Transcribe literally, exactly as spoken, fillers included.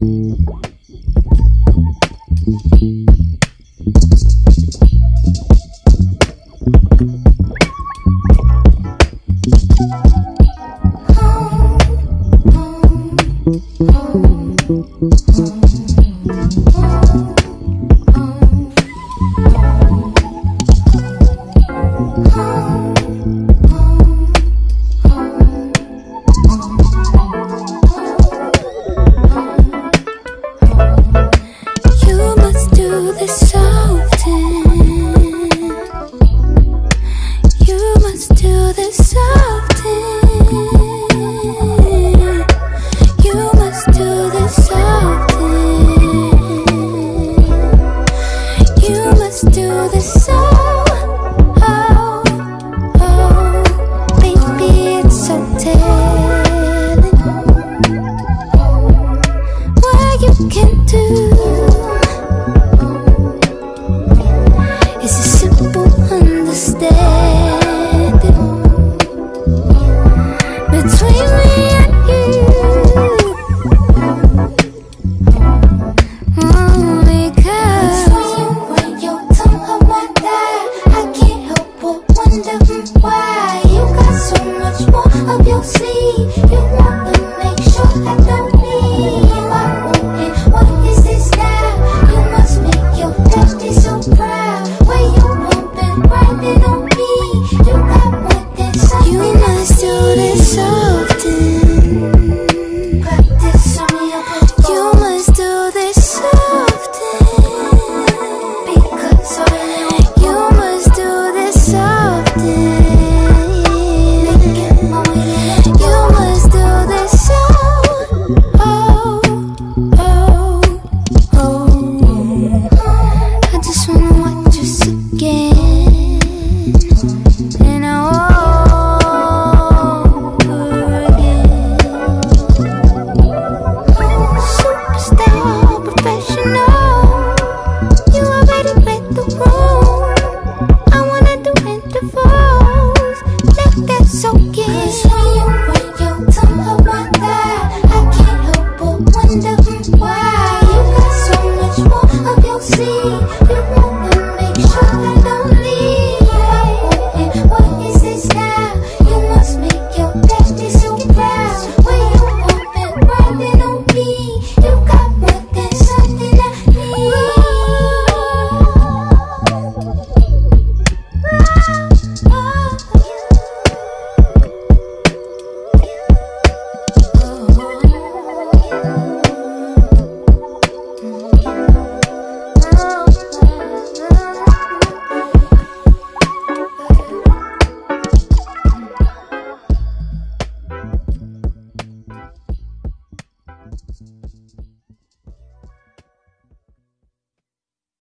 This often. You must do this often. You must do this often. You must do this so. Oh, oh, baby, it's so telling what you can do. It's a simple understanding between me and you. Oh, because when you tongue on my thigh, I can't help but wonder why you got so much more up your sleeve. You want to make sure I don't leave. I want it. What is this now? You must make your daddy so proud. You must do this often. Practice on me up. You must do this often. Because you must do this often. You must do this so. Oh, oh, oh. I just wanna watch us again. And I Thank you.